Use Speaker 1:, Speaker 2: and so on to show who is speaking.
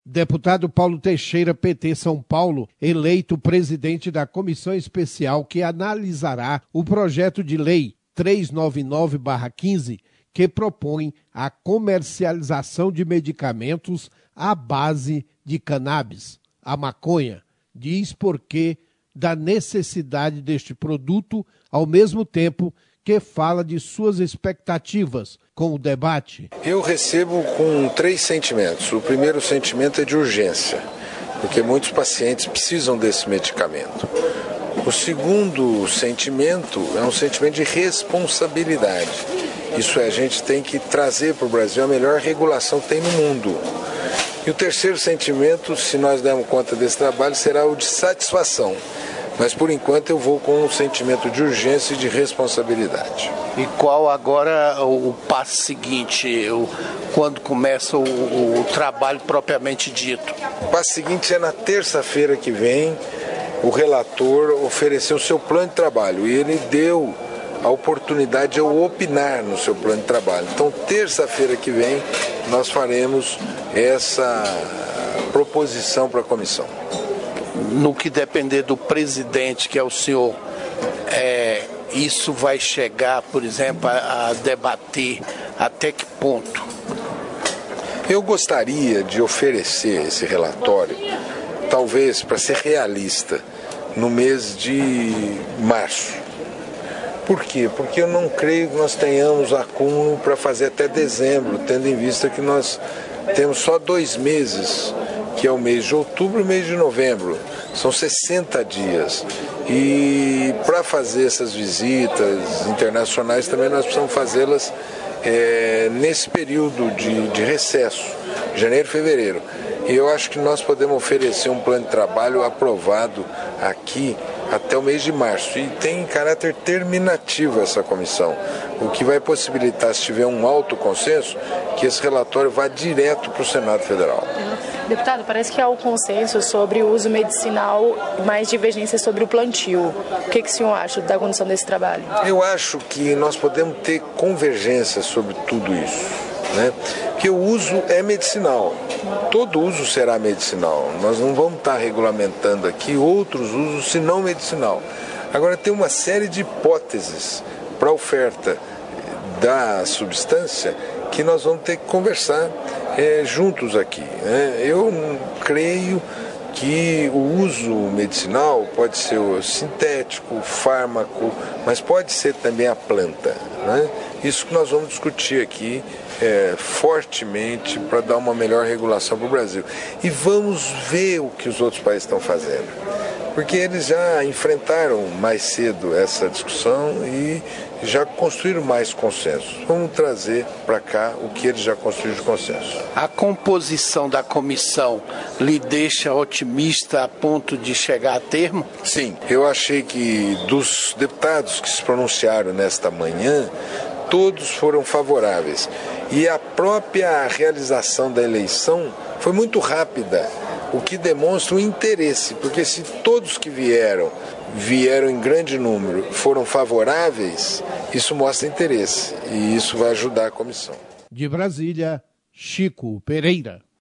Speaker 1: Deputado Paulo Teixeira, PT São Paulo, eleito presidente da comissão especial que analisará o projeto de lei 399/15, que propõe a comercialização de medicamentos à base de cannabis, a maconha. Diz porque da necessidade deste produto, ao mesmo tempo que fala de suas expectativas com o debate.
Speaker 2: Eu recebo com 3 sentimentos. O primeiro sentimento é de urgência, porque muitos pacientes precisam desse medicamento. O segundo sentimento é um sentimento de responsabilidade. Isso é, a gente tem que trazer para o Brasil a melhor regulação que tem no mundo. E o terceiro sentimento, se nós dermos conta desse trabalho, será o de satisfação. Mas, por enquanto, eu vou com um sentimento de urgência e de responsabilidade.
Speaker 3: E qual agora o passo seguinte, quando começa o trabalho propriamente dito?
Speaker 2: O passo seguinte é na terça-feira que vem, o relator ofereceu o seu plano de trabalho e ele deu a oportunidade de eu opinar no seu plano de trabalho. Então, terça-feira que vem, nós faremos essa proposição para a comissão.
Speaker 3: No que depender do presidente, que é o senhor, isso vai chegar, por exemplo, a debater até que ponto?
Speaker 2: Eu gostaria de oferecer esse relatório, talvez para ser realista, no mês de março. Por quê? Porque eu não creio que nós tenhamos acúmulo para fazer até dezembro, tendo em vista que nós temos só 2 meses, que é o mês de outubro e o mês de novembro. São 60 dias. E para fazer essas visitas internacionais também nós precisamos fazê-las nesse período de recesso, janeiro e fevereiro. E eu acho que nós podemos oferecer um plano de trabalho aprovado aqui até o mês de março. E tem caráter terminativo essa comissão, o que vai possibilitar, se tiver um alto consenso, que esse relatório vá direto para o Senado Federal.
Speaker 4: Deputado, parece que há um consenso sobre o uso medicinal, mais divergência sobre o plantio. O que o senhor acha da condução desse trabalho?
Speaker 2: Eu acho que nós podemos ter convergência sobre tudo isso, né? Porque o uso é medicinal. Todo uso será medicinal. Nós não vamos estar regulamentando aqui outros usos senão medicinal. Agora, tem uma série de hipóteses para a oferta da substância que nós vamos ter que conversar juntos aqui, né? Eu creio que o uso medicinal pode ser o sintético, o fármaco, mas pode ser também a planta, né? Isso que nós vamos discutir aqui fortemente para dar uma melhor regulação para o Brasil. E vamos ver o que os outros países estão fazendo, porque eles já enfrentaram mais cedo essa discussão e já construíram mais consenso. Vamos trazer para cá o que eles já construíram de consenso.
Speaker 3: A composição da comissão lhe deixa otimista a ponto de chegar a termo?
Speaker 2: Sim, eu achei que dos deputados que se pronunciaram nesta manhã, todos foram favoráveis. E a própria realização da eleição foi muito rápida, o que demonstra o interesse, porque se todos que vieram em grande número, foram favoráveis, isso mostra interesse e isso vai ajudar a comissão.
Speaker 1: De Brasília, Chico Pereira.